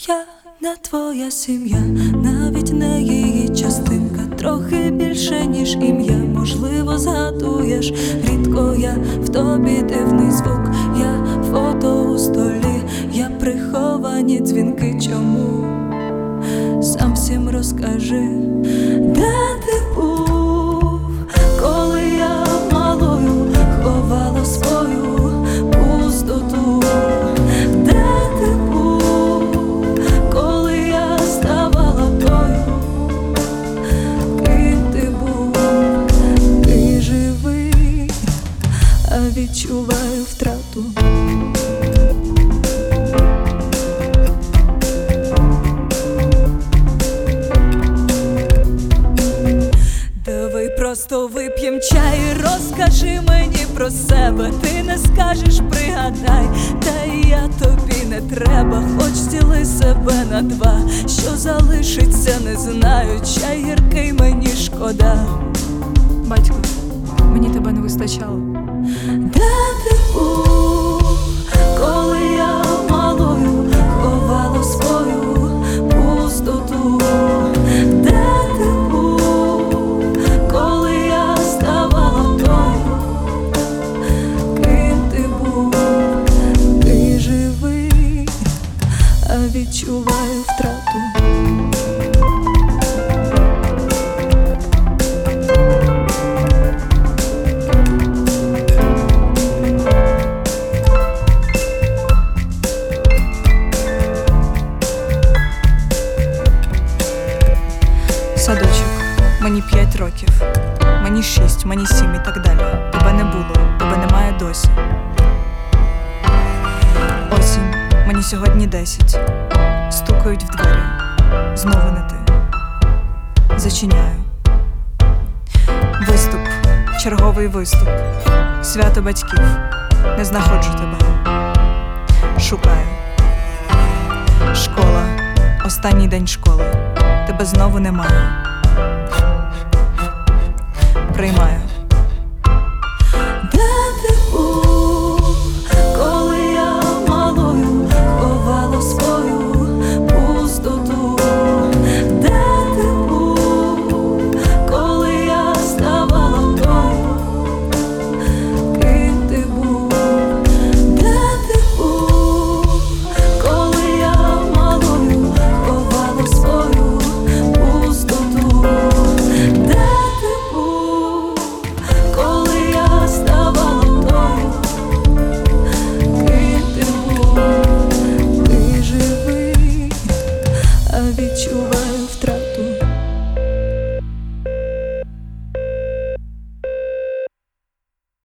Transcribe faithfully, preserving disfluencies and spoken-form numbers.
Я не твоя сім'я, навіть не її частинка. Трохи більше, ніж ім'я, можливо, згадуєш. Рідко я в тобі дивний звук, я фото у столі, я приховані дзвінки. Чому? Сам всім розкажи, де ти був, коли я малою ховала свою пустоту? Де ти був, коли я ставала тою, ким ти був? Ти живий, а відчуваю втрату. Просто вип'єм чай, розкажи мені про себе. Ти не скажеш, пригадай, та й я тобі не треба. Хоч діли себе на два, що залишиться, не знаю. Чай гіркий, мені шкода. Батько, мені тебе не вистачало. Де ти був, коли я малою ховала свою пустоту? Де ти був, коли я ставала тою, ким ти був? Ти живий, а відчуваю втрату. Садочок, мені п'ять років, мені шість, мені сім і так далі. Тебе не було, тебе немає досі. Осінь, мені сьогодні десять. Стукають в двері, знову не ти. Зачиняю. Виступ, черговий виступ. Свято батьків, не знаходжу тебе. Шукаю. Школа, останній день школи. Тебе знову немає. Приймаю. Де ти був, коли я малою ховала свою пустоту? Де ти був, коли я ставала тою, ким ти був? Де ти був, коли я малою ховала свою пустоту? Де ти був, коли я ставала тою, ким ти був? Ти живий, а відчуваю